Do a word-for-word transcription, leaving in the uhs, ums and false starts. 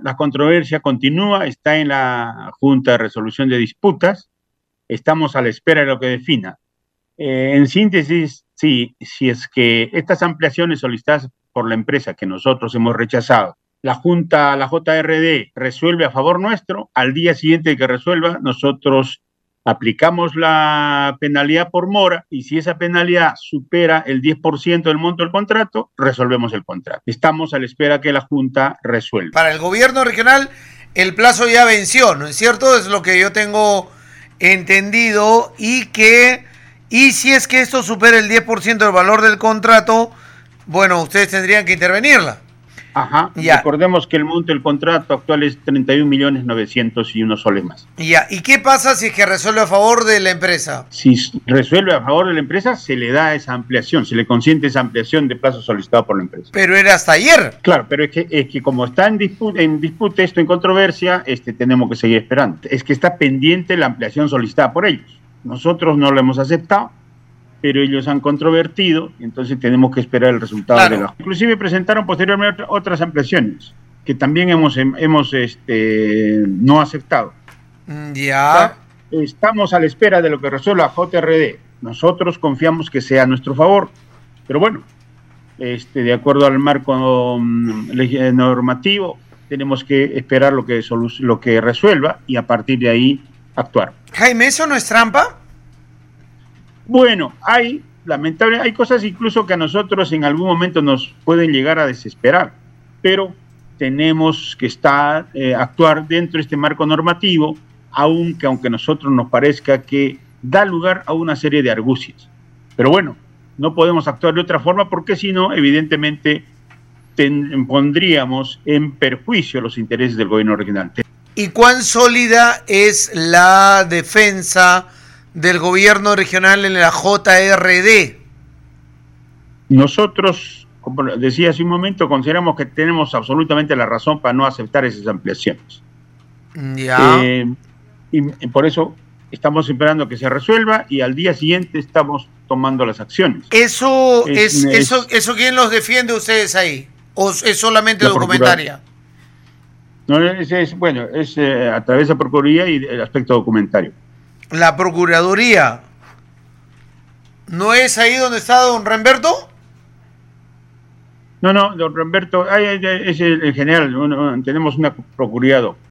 la controversia continúa, está en la Junta de Resolución de Disputas, estamos a la espera de lo que defina. Eh, en síntesis, sí, si es que estas ampliaciones solicitadas por la empresa que nosotros hemos rechazado, la Junta, la J R D, resuelve a favor nuestro, al día siguiente de que resuelva, nosotros aplicamos la penalidad por mora y si esa penalidad supera el diez por ciento del monto del contrato, resolvemos el contrato. Estamos a la espera que la Junta resuelva. Para el gobierno regional, el plazo ya venció, ¿no es cierto? Es lo que yo tengo entendido y que, y si es que esto supera el diez por ciento del valor del contrato, bueno, ustedes tendrían que intervenirla. Ajá, ya. Recordemos que el monto del contrato actual es treinta y un millones novecientos y unos soles más. Ya, ¿y qué pasa si es que resuelve a favor de la empresa? Si resuelve a favor de la empresa, se le da esa ampliación, se le consiente esa ampliación de plazo solicitado por la empresa. Pero era hasta ayer. Claro, pero es que, es que como está en disputa, en disputa esto, en controversia, este, tenemos que seguir esperando. Es que está pendiente la ampliación solicitada por ellos. Nosotros no lo hemos aceptado, pero ellos han controvertido, entonces tenemos que esperar el resultado claro. de la... Inclusive presentaron posteriormente otras ampliaciones que también hemos, hemos este, no aceptado. Ya. O sea, estamos a la espera de lo que resuelva J R D. Nosotros confiamos que sea a nuestro favor, pero bueno, este, de acuerdo al marco um, normativo, tenemos que esperar lo que, lo que resuelva y a partir de ahí actuar. Jaime, ¿eso no es trampa? Bueno, hay, lamentable, hay cosas incluso que a nosotros en algún momento nos pueden llegar a desesperar, pero tenemos que estar, eh, actuar dentro de este marco normativo, aunque aunque a nosotros nos parezca que da lugar a una serie de argucias. Pero bueno, no podemos actuar de otra forma porque si no, evidentemente, ten, pondríamos en perjuicio los intereses del gobierno regional. ¿Y cuán sólida es la defensa del gobierno regional en la J R D? Nosotros, como decía hace un momento, consideramos que tenemos absolutamente la razón para no aceptar esas ampliaciones. Ya. Eh, y por eso estamos esperando que se resuelva y al día siguiente estamos tomando las acciones. ¿Eso es, es, eso, eso quién los defiende ustedes ahí? ¿O es solamente documentaria? No, es, es, bueno, es eh, a través de la Procuraduría y el aspecto documentario. La Procuraduría, ¿no es ahí donde está don Remberto? No, no, don Remberto, es el, el general, no, no, tenemos una procuraduría.